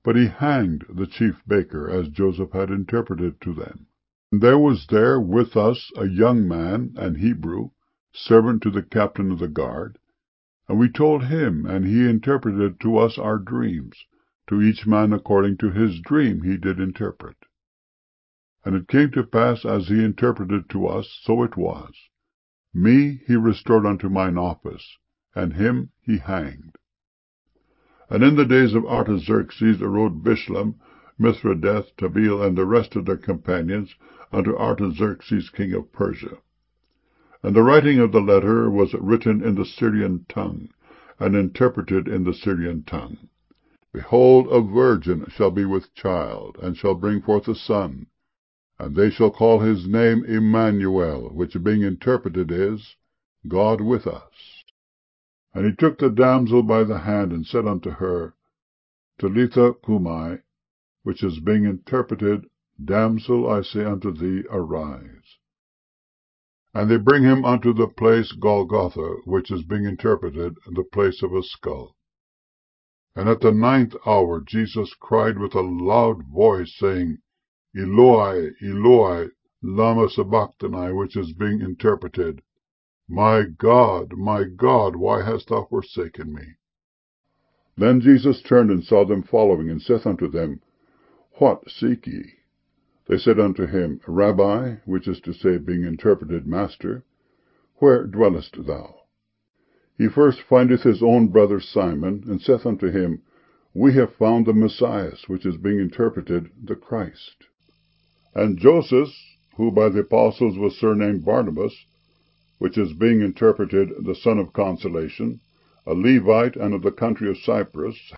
But he hanged the chief baker, as Joseph had interpreted to them. And there was there with us a young man, an Hebrew, servant to the captain of the guard. And we told him, and he interpreted to us our dreams. To each man according to his dream he did interpret. And it came to pass, as he interpreted to us, so it was. Me he restored unto mine office, and him he hanged. And in the days of Artaxerxes arose Bishlam, Mithridates, Tabeel, and the rest of their companions, unto Artaxerxes king of Persia. And the writing of the letter was written in the Syrian tongue, and interpreted in the Syrian tongue. Behold, a virgin shall be with child, and shall bring forth a son, and they shall call his name Emmanuel, which being interpreted is, God with us. And he took the damsel by the hand, and said unto her, Talitha cumi, which is being interpreted, Damsel, I say unto thee, arise. And they bring him unto the place Golgotha, which is being interpreted, the place of a skull. And at the 9th hour Jesus cried with a loud voice, saying, Eloi, Eloi, lama sabachthani, which is being interpreted, my God, why hast thou forsaken me? Then Jesus turned and saw them following, and saith unto them, What seek ye? They said unto him, Rabbi, which is to say, being interpreted, Master, where dwellest thou? He first findeth his own brother Simon, and saith unto him, We have found the Messiah, which is being interpreted, the Christ. And Joseph, who by the apostles was surnamed Barnabas, which is being interpreted, the son of consolation, a Levite, and of the country of Cyprus,